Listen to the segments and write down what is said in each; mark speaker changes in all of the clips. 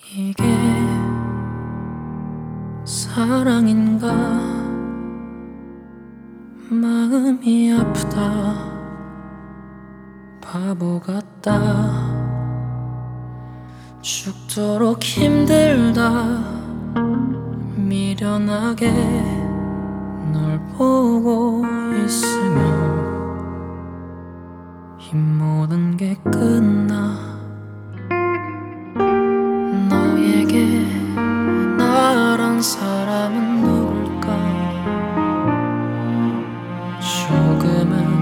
Speaker 1: 이게 사랑인가? 마음이 아프다, 바보 같다, 죽도록 힘들다, 미련하게 널 보고 있으면 이 모든 게 끝나. 너에게 나란 사람은 누굴까? 조금은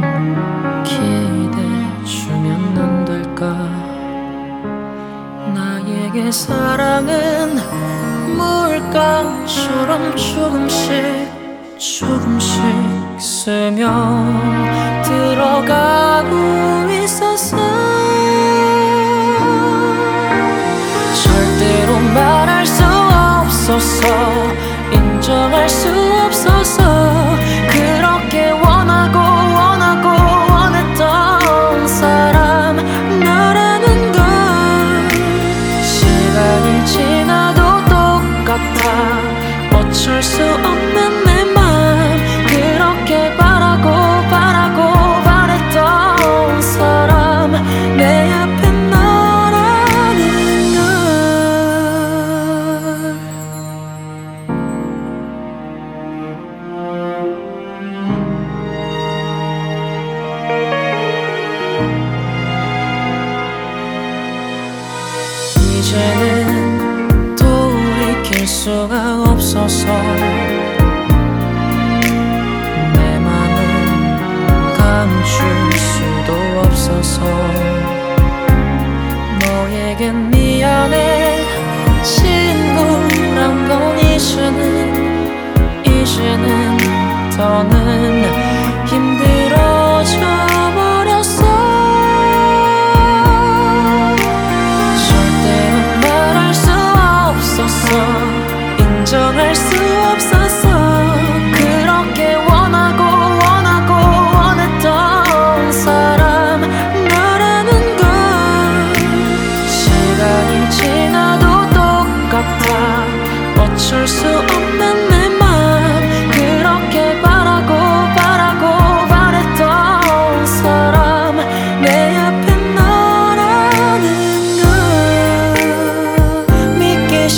Speaker 1: 기대주면 안 될까? 나에게 사랑은 물감처럼 조금씩 조금씩 스며 들어가고 있었어. 절대로 말할 수 없었어, 인정할 수 없었어. 그렇게 원하고 원하고 원했던 사람 나라는 걸 시간이 지나도 똑같아. 어쩔 수 없는 내 맘, 그렇게 바라고 바라고 바랬던 사람 내 앞에 너라는 걸. 이제는 돌이킬 수가 없어서 내 맘은 감출 수도 없어서 너에겐 미안해 친구란 건 이제는 더는 힘들어져 버렸어. 절대로 말할 수 없었어, 인정할 수 없었어. 그렇게 원하고 원하고 원했던 사람 너라는 걸 시간이 지나도 똑같아. 어쩔 수 없는 내 맘, 그렇게 바라고 바라고 바랬던 사람 내 앞에 너라는 걸. 믿기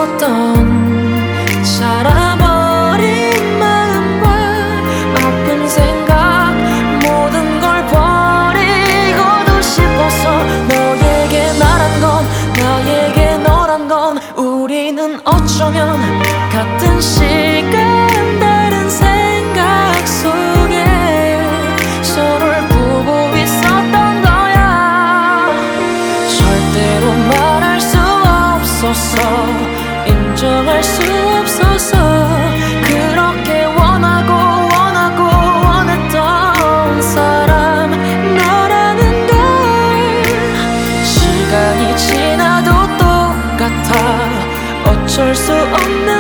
Speaker 1: 싫었던 자라버린 마음과 아픈 생각 모든 걸 버리고도 싶었어. 너에게 나란 건 나에게 너란 건 우리는 어쩌면 같은 시간 다른 생각 속에 서로를 보고 있었던 거야. 절대로 말할 수 없었어, 인정할 수 없었어. 그렇게 원하고 원하고 원했던 사람 너라는 걸 시간이 지나도 똑같아. 어쩔 수 없는